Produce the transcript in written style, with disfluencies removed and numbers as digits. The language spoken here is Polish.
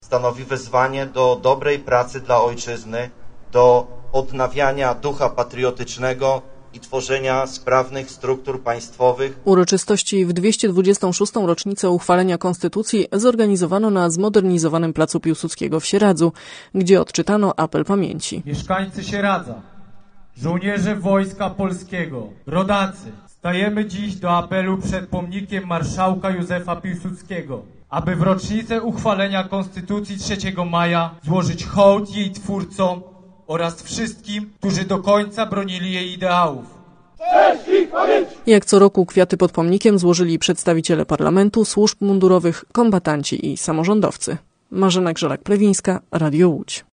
stanowi wezwanie do dobrej pracy dla ojczyzny, do odnawiania ducha patriotycznego i tworzenia sprawnych struktur państwowych. Uroczystości w 226. rocznicę uchwalenia Konstytucji zorganizowano na zmodernizowanym placu Piłsudskiego w Sieradzu, gdzie odczytano apel pamięci. Mieszkańcy Sieradza, żołnierze Wojska Polskiego, rodacy, stajemy dziś do apelu przed pomnikiem marszałka Józefa Piłsudskiego, aby w rocznicę uchwalenia Konstytucji 3 maja złożyć hołd jej twórcom oraz wszystkim, którzy do końca bronili jej ideałów. Jak co roku kwiaty pod pomnikiem złożyli przedstawiciele parlamentu, służb mundurowych, kombatanci i samorządowcy. Marzena Grzelak-Plewińska, Radio Łódź.